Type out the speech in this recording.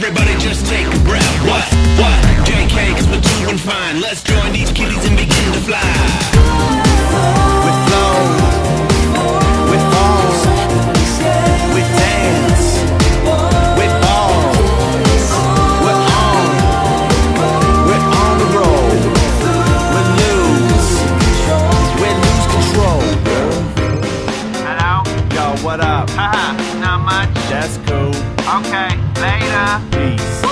everybody just take a breath. What? JK, cause we're doing fine. Let's join these kitties and begin to fly. We flow, we fall, we dance, we ball, we're on the road, we lose control, girl. Hello? Yo, what up? Haha, not much. That's cool. Okay, later. Peace.